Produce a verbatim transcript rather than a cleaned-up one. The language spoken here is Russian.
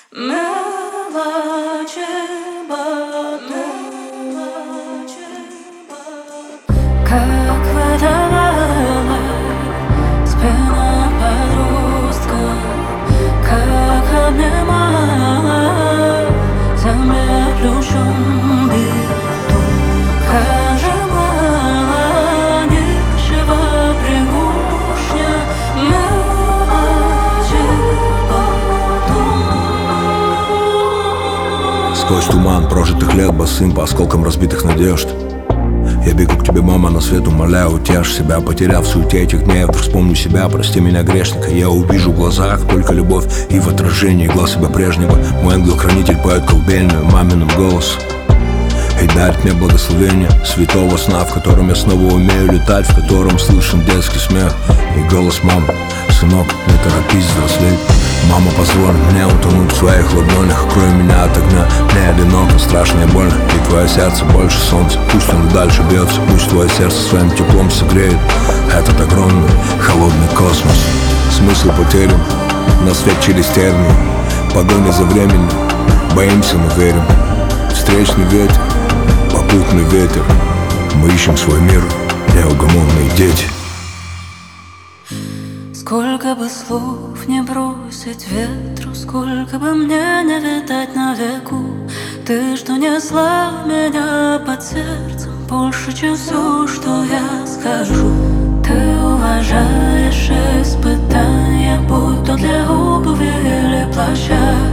Мелочи как выдавала спина подростка, как обнимала замедлющим биту, как желала ничего пригушня. Сквозь туман прожитых лет босым по осколкам разбитых надежд я бегу к тебе, мама, на свет умоляю, утешь себя. Потеряв в суете этих дней, я вдруг вспомню себя. Прости меня, грешника, я увижу в глазах только любовь, и в отражении глаз себя прежнего мой ангел-хранитель поет колыбельную маминым голосом и дарит мне благословение святого сна, в котором я снова умею летать, в котором слышен детский смех и голос мамы: сынок, не торопись взрослеть. Мама, позволь мне утонуть в своих ладонях, укрой меня от огня. Мне одиноко, страшно и больно, и твое сердце больше солнца. Пусть оно дальше бьется, пусть твое сердце своим теплом согреет этот огромный холодный космос. Смысл потерян, на свет через тернии, погоня за временем, боимся, но верим. Встречный ветер, попутный ветер, мы ищем свой мир, неугомонные дети. Сколько бы слов не бросить ветру, сколько бы мне не витать на веку, ты, что несла меня под сердцем больше, чем все, что я скажу. Ты уважаешь испытания, будь то для обуви или плаща.